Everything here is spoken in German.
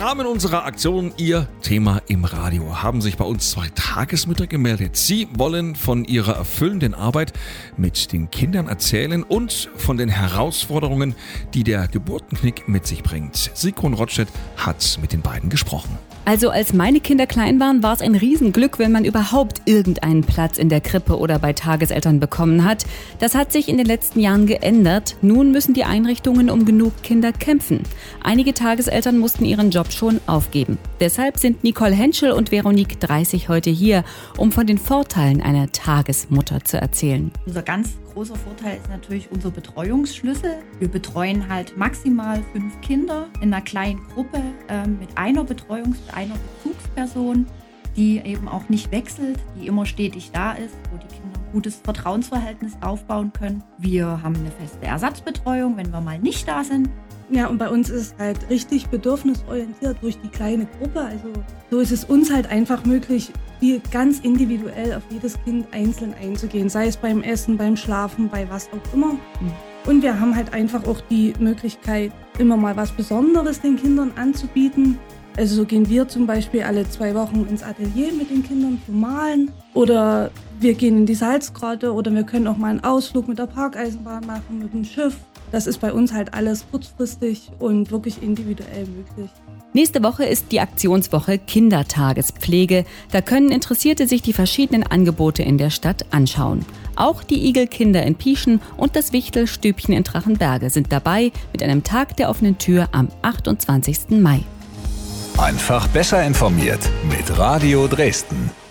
Rahmen unserer Aktion Ihr Thema im Radio haben sich bei uns 2 Tagesmütter gemeldet. Sie wollen von ihrer erfüllenden Arbeit mit den Kindern erzählen und von den Herausforderungen, die der Geburtenknick mit sich bringt. Sigrun Rotstedt hat mit den beiden gesprochen. Also als meine Kinder klein waren, war es ein Riesenglück, wenn man überhaupt irgendeinen Platz in der Krippe oder bei Tageseltern bekommen hat. Das hat sich in den letzten Jahren geändert. Nun müssen die Einrichtungen um genug Kinder kämpfen. Einige Tageseltern mussten ihren Job schon aufgeben. Deshalb sind Nicole Henschel und Veronique 30 heute hier, um von den Vorteilen einer Tagesmutter zu erzählen. Unser ganz großer Vorteil ist natürlich unser Betreuungsschlüssel. Wir betreuen halt maximal 5 Kinder in einer kleinen Gruppe mit einer Bezugsperson, die eben auch nicht wechselt, die immer stetig da ist, wo die Kinder ein gutes Vertrauensverhältnis aufbauen können. Wir haben eine feste Ersatzbetreuung, wenn wir mal nicht da sind. Ja, und bei uns ist es halt richtig bedürfnisorientiert durch die kleine Gruppe. Also so ist es uns halt einfach möglich, ganz individuell auf jedes Kind einzeln einzugehen. Sei es beim Essen, beim Schlafen, bei was auch immer. Und wir haben halt einfach auch die Möglichkeit, immer mal was Besonderes den Kindern anzubieten. Also so gehen wir zum Beispiel alle 2 Wochen ins Atelier mit den Kindern zum Malen. Oder wir gehen in die Salzgrotte oder wir können auch mal einen Ausflug mit der Parkeisenbahn machen, mit dem Schiff. Das ist bei uns halt alles kurzfristig und wirklich individuell möglich. Nächste Woche ist die Aktionswoche Kindertagespflege. Da können Interessierte sich die verschiedenen Angebote in der Stadt anschauen. Auch die Igelkinder in Pieschen und das Wichtelstübchen in Drachenberge sind dabei mit einem Tag der offenen Tür am 28. Mai. Einfach besser informiert mit Radio Dresden.